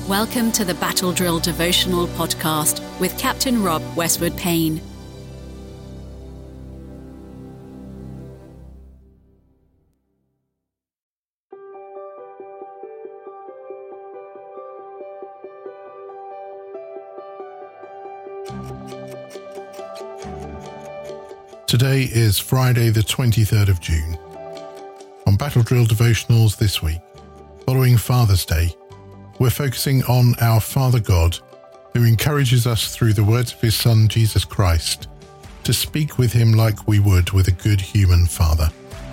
Welcome to the Battle Drill Devotional Podcast with Captain Rob Westwood Payne. Today is Friday the 23rd of June. On Battle Drill Devotionals this week, following Father's Day, we're focusing on our Father God, who encourages us through the words of his Son Jesus Christ to speak with him like we would with a good human father.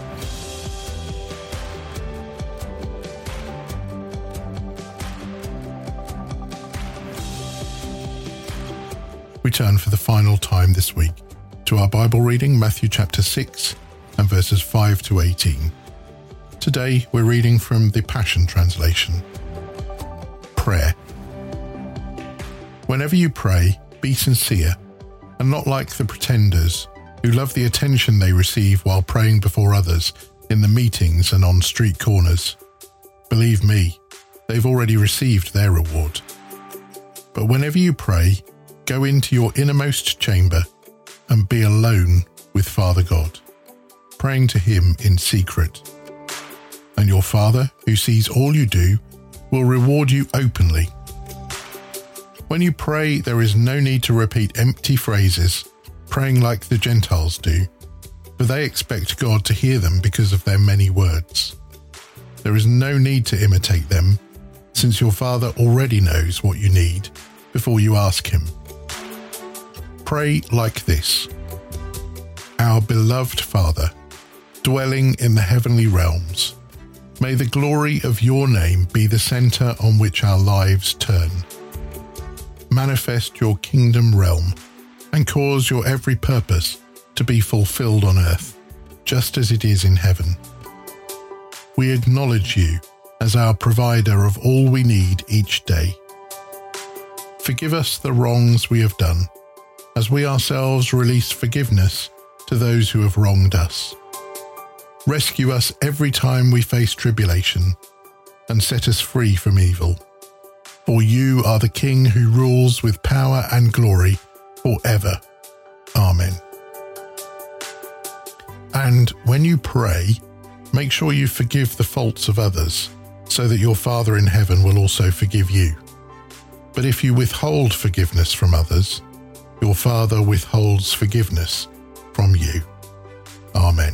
We turn for the final time this week to our Bible reading, Matthew chapter 6 and verses 5 to 18. Today we're reading from the Passion Translation. Prayer. Whenever you pray, be sincere and not like the pretenders who love the attention they receive while praying before others in the meetings and on street corners. Believe me, they've already received their reward. But whenever you pray, go into your innermost chamber and be alone with Father God, praying to him in secret. And your Father, who sees all you do, will reward you openly. When you pray, there is no need to repeat empty phrases, praying like the Gentiles do, for they expect God to hear them because of their many words. There is no need to imitate them, since your Father already knows what you need before you ask him. Pray like this: Our beloved Father, dwelling in the heavenly realms, may the glory of your name be the center on which our lives turn. Manifest your kingdom realm and cause your every purpose to be fulfilled on earth, just as it is in heaven. We acknowledge you as our provider of all we need each day. Forgive us the wrongs we have done, as we ourselves release forgiveness to those who have wronged us. Rescue us every time we face tribulation, and set us free from evil. For you are the King who rules with power and glory forever. Amen. And when you pray, make sure you forgive the faults of others, so that your Father in heaven will also forgive you. But if you withhold forgiveness from others, your Father withholds forgiveness from you. Amen.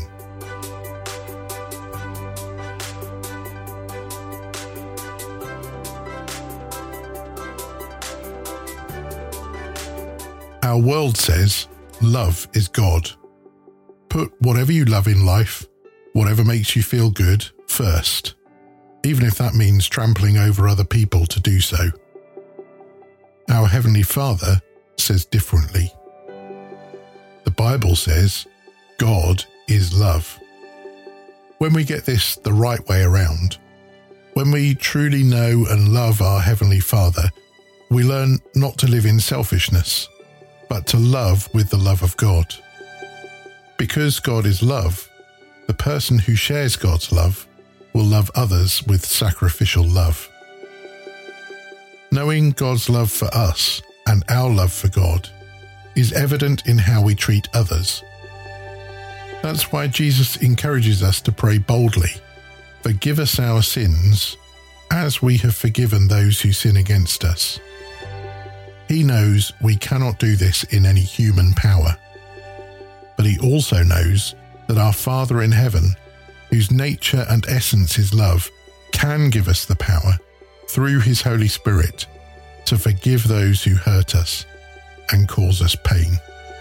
Our world says love is God. Put whatever you love in life, whatever makes you feel good, first, even if that means trampling over other people to do so. Our Heavenly Father says differently. The Bible says God is love. When we get this the right way around, when we truly know and love our Heavenly Father, we learn not to live in selfishness, but to love with the love of God. Because God is love, the person who shares God's love will love others with sacrificial love. Knowing God's love for us and our love for God is evident in how we treat others. That's why Jesus encourages us to pray boldly, "Forgive us our sins, as we have forgiven those who sin against us." He knows we cannot do this in any human power, but he also knows that our Father in heaven, whose nature and essence is love, can give us the power, through his Holy Spirit, to forgive those who hurt us and cause us pain.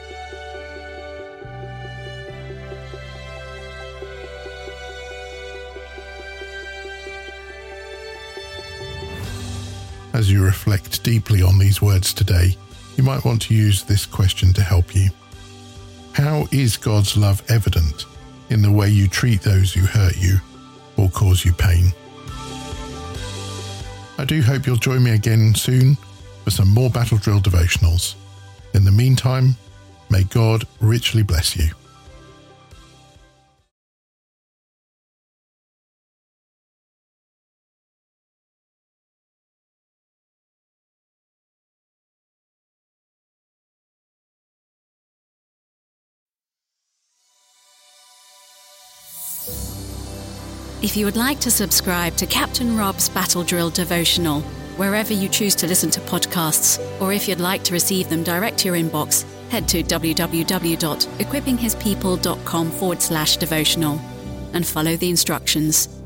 As you reflect deeply on these words today, you might want to use this question to help you. How is God's love evident in the way you treat those who hurt you or cause you pain? I do hope you'll join me again soon for some more Battle Drill devotionals. In the meantime, may God richly bless you. If you would like to subscribe to Captain Rob's Battle Drill Devotional, wherever you choose to listen to podcasts, or if you'd like to receive them direct to your inbox, head to www.equippinghispeople.com/devotional and follow the instructions.